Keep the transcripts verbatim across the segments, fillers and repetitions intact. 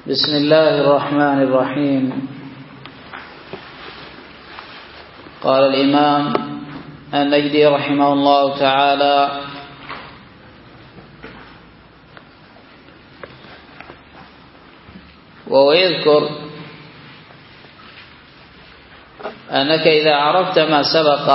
بسم الله الرحمن الرحيم. قال الإمام النجدي رحمه الله تعالى: وهو يذكر أنك إذا عرفت ما سبق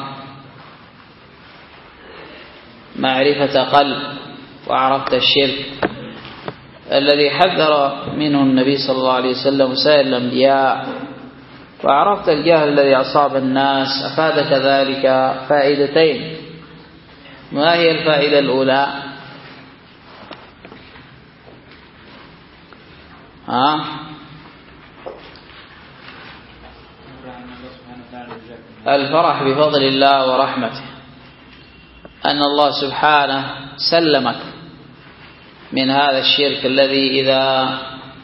معرفة قلب وعرفت الشرك الذي حذر منه النبي صلى الله عليه وسلم وسائر الأنبياء، وعرفت الجهل الذي أصاب الناس، أفادك ذلك فائدتين. ما هي الفائدة الأولى؟ ها؟ الفرح بفضل الله ورحمته، أن الله سبحانه سلمك من هذا الشرك الذي إذا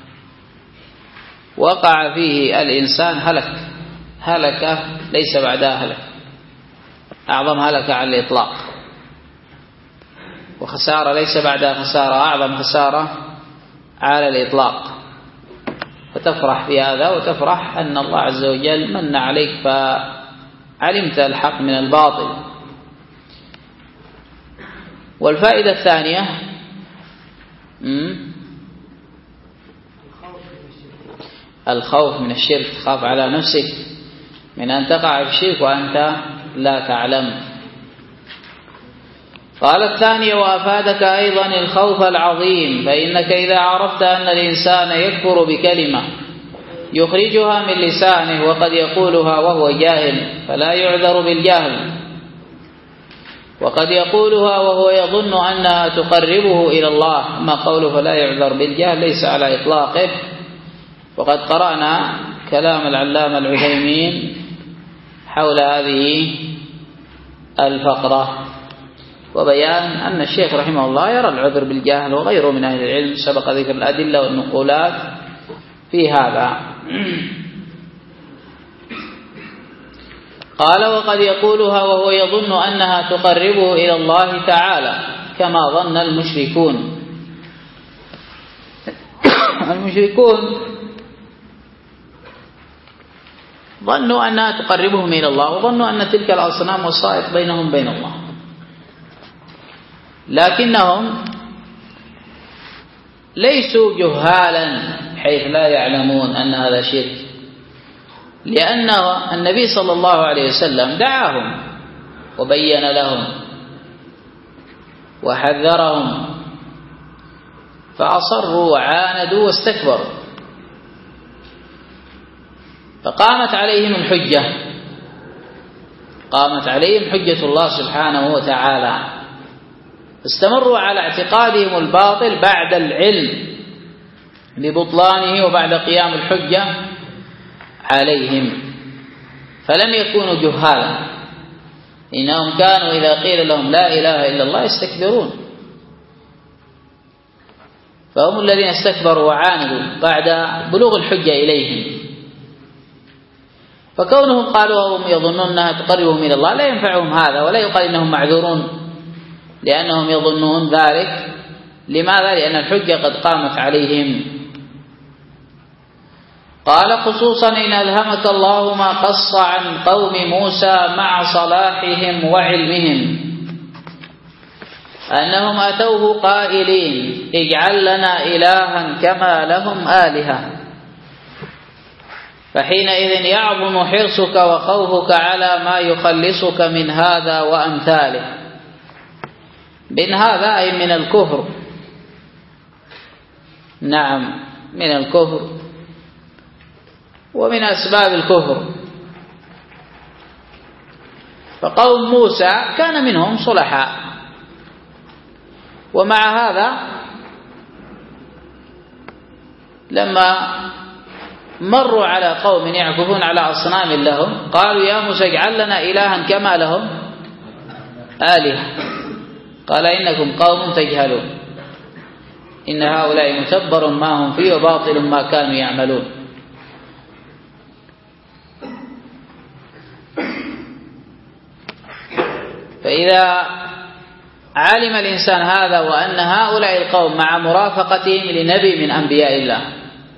وقع فيه الإنسان هلك هلك ليس بعدها هلك، أعظم هلك على الإطلاق، وخسارة ليس بعدها خسارة، أعظم خسارة على الإطلاق. فتفرح بهذا وتفرح أن الله عز وجل من عليك فعلمت الحق من الباطل. والفائدة الثانية الخوف من الشرك، تخاف على نفسك من أن تقع في الشرك وأنت لا تعلم. قال الثانية: وأفادك أيضا الخوف العظيم، فإنك إذا عرفت أن الإنسان يكفر بكلمة يخرجها من لسانه وقد يقولها وهو جاهل فلا يعذر بالجهل، وقد يقولها وهو يظن أنها تقربه إلى الله، أما قوله فلا يعذر بالجهل ليس على إطلاقه. وقد قرأنا كلام العلامة العثيمين حول هذه الفقرة، وبيان أن الشيخ رحمه الله يرى العذر بالجهل وغيره من أهل العلم، سبق ذكر الأدلة والنقولات في هذا. قال: وقد يقولها وهو يظن أنها تقربه إلى الله تعالى كما ظن المشركون. المشركون ظنوا أنها تقربهم إلى الله، وظنوا أن تلك الأصنام وسائط بينهم بين الله، لكنهم ليسوا جهالا حيث لا يعلمون أن هذا شرك، لأن النبي صلى الله عليه وسلم دعاهم وبين لهم وحذرهم فأصروا وعاندوا واستكبروا، فقامت عليهم الحجة، قامت عليهم حجة الله سبحانه وتعالى، استمروا على اعتقادهم الباطل بعد العلم ببطلانه وبعد قيام الحجة عليهم، فلم يكونوا جهالا، إنهم كانوا إذا قيل لهم لا إله إلا الله يستكبرون، فهم الذين استكبروا وعاندوا بعد بلوغ الحجة إليهم. فكونهم قالوا وهم يظنون أنها تقربهم إلى الله لا ينفعهم هذا، ولا يقال إنهم معذورون لأنهم يظنون ذلك. لماذا؟ لأن الحجة قد قامت عليهم. قال: خصوصا إن ألهمك الله ما قص عن قوم موسى مع صلاحهم وعلمهم أنهم أتوه قائلين اجعل لنا إلها كما لهم آلهة، فحينئذ يعظم حرصك وخوفك على ما يخلصك من هذا وأمثاله. من هذا أي من الكفر، نعم من الكفر ومن أسباب الكفر. فقوم موسى كان منهم صلحاء، ومع هذا لما مروا على قوم يعكفون على أصنام لهم قالوا يا موسى اجعل لنا إلها كما لهم آلهة، قال إنكم قوم تجهلون إن هؤلاء متبر ما هم فيه وباطل ما كانوا يعملون. فإذا علم الإنسان هذا وأن هؤلاء القوم مع مرافقتهم لنبي من أنبياء الله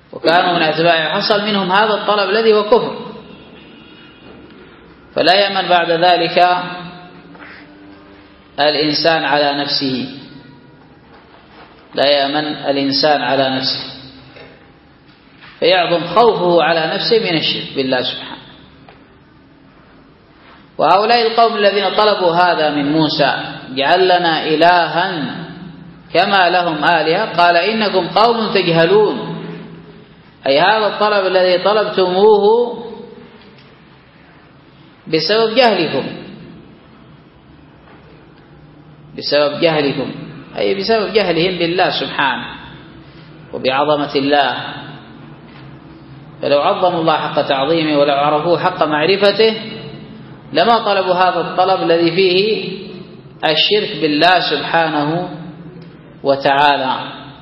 وكانوا من أتباعه، حصل منهم هذا الطلب الذي هو كفر، فلا يأمن بعد ذلك الإنسان على نفسه، لا يأمن الإنسان على نفسه، فيعظم خوفه على نفسه من الشرك بالله سبحانه. وهؤلاء القوم الذين طلبوا هذا من موسى، اجعل لنا إلها كما لهم آلهة، قال إنكم قوم تجهلون، أي هذا الطلب الذي طلبتموه بسبب جهلكم، بسبب جهلكم أي بسبب جهلهم بالله سبحانه وبعظمة الله. فلو عظموا الله حق تعظيمه ولو عرفوه حق معرفته لما طلبوا هذا الطلب الذي فيه الشرك بالله سبحانه وتعالى.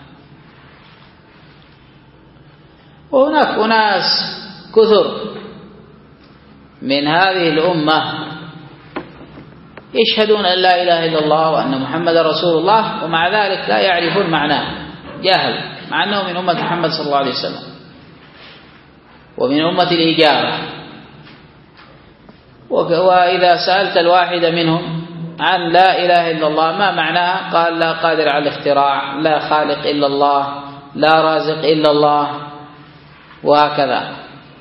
وهناك أناس كثر من هذه الأمة يشهدون أن لا إله إلا الله وأن محمد رسول الله، ومع ذلك لا يعرفون معناه، جاهل، مع أنه من أمة محمد صلى الله عليه وسلم ومن أمة الإجابة. وإذا سألت الواحد منهم عن لا إله إلا الله ما معناها، قال لا قادر على الاختراع، لا خالق إلا الله، لا رازق إلا الله، وهكذا.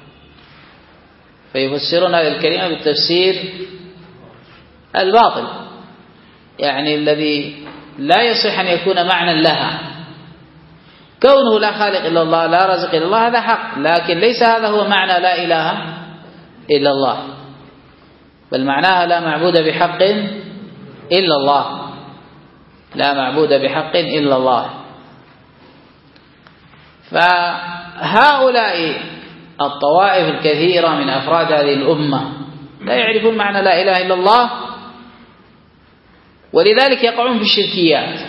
فيفسرون هذه الكلمة بالتفسير الباطل، يعني الذي لا يصح أن يكون معنى لها. كونه لا خالق إلا الله لا رازق إلا الله هذا حق، لكن ليس هذا هو معنى لا إله إلا الله، بل معناها لا معبود بحق إلا الله، لا معبود بحق إلا الله. فهؤلاء الطوائف الكثيرة من أفراد هذه الأمة لا يعرفون معنى لا إله إلا الله، ولذلك يقعون في الشركيات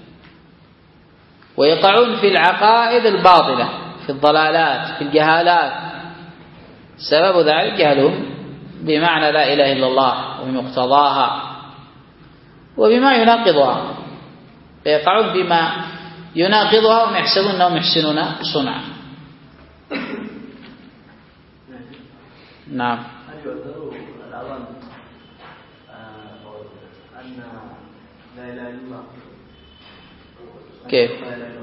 ويقعون في العقائد الباطلة، في الضلالات، في الجهالات. سبب ذلك جهلهم بمعنى لا إله إلا الله وبمقتضاها وبما يناقضها، فيقعون بما يناقضها وهم يحسبون أنهم يحسنون صنعا. نعم. كيف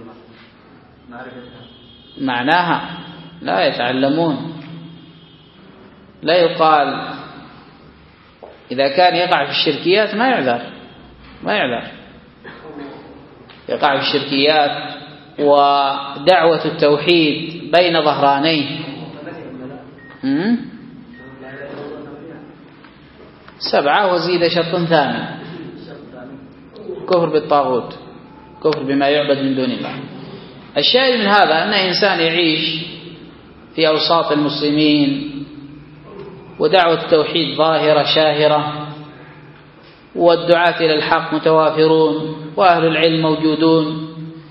معناها؟ لا يتعلمون، لا يقال إذا كان يقع في الشركيات ما يعذر، ما يعذر، يقع في الشركيات ودعوة التوحيد بين ظهرانيه. سبعة وزيد شرط ثاني، كفر بالطاغوت، كفر بما يعبد من دون الله. الشاهد من هذا أن إنسان يعيش في أوساط المسلمين ودعوة التوحيد ظاهرة شاهرة، والدعاة إلى الحق متوافرون، وأهل العلم موجودون،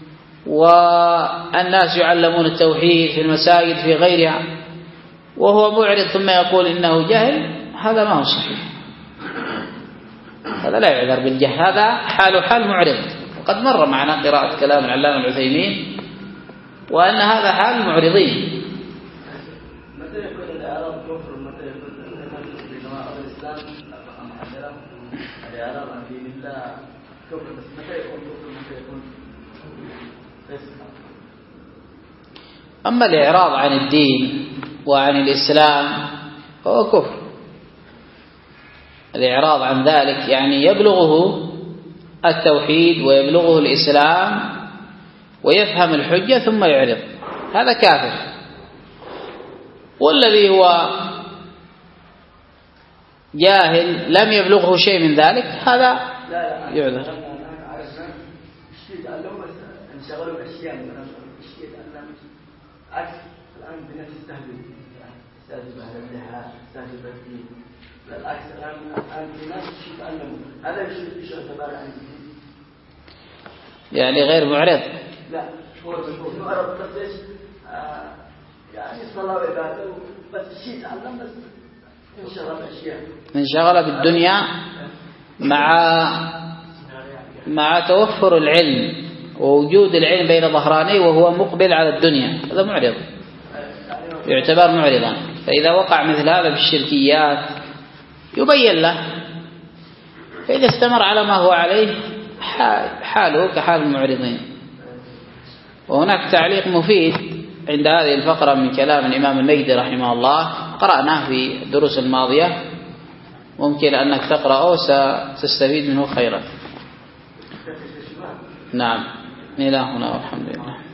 والناس يعلمون التوحيد في المساجد في غيرها، وهو معرض ثم يقول إنه جهل، هذا ما هو صحيح، هذا لا يعذر بالجهل، هذا حال حال معرض. وقد مر معنا قراءة كلام العلامة العثيمين وأن هذا حال المعرضين. متى يكون الإعراض كفر؟ متى يكون الإسلام الإعراض عن دين الله كفر؟ بس متى يكون كفر؟ متى يكون فسق؟ أما الإعراض عن الدين وعن الإسلام هو كفر. الإعراض عن ذلك يعني يبلغه التوحيد ويبلغه الإسلام ويفهم الحجة ثم يعرض، هذا كافر. والذي هو جاهل لم يبلغه شيء من ذلك هذا يعذر. انشغلوا بأشياء عكس الآن بنفس التهديد، استهدف أهل الدهاء، استهدف الدين، بالعكس الآن الآن الناس يتعلموا، هذا يشير يعتبر عن يعني غير معرض. لا هو معرض بس ايش يعني صلاة وعبادة بس الشيء يتعلم، بس انشغل بأشياء، انشغل بالدنيا مع مع توفر العلم ووجود العلم بين ظهرانيه وهو مقبل على الدنيا، هذا معرض. يعتبر معرضا. فإذا وقع مثل هذا في الشركيات يبين له، فإذا استمر على ما هو عليه حاله كحال المعرضين. وهناك تعليق مفيد عند هذه الفقرة من كلام الإمام النجدي رحمه الله، قرأناه في الدروس الماضية، ممكن أنك تقرأه ستستفيد منه خيرا. نعم، إلى هنا والحمد لله.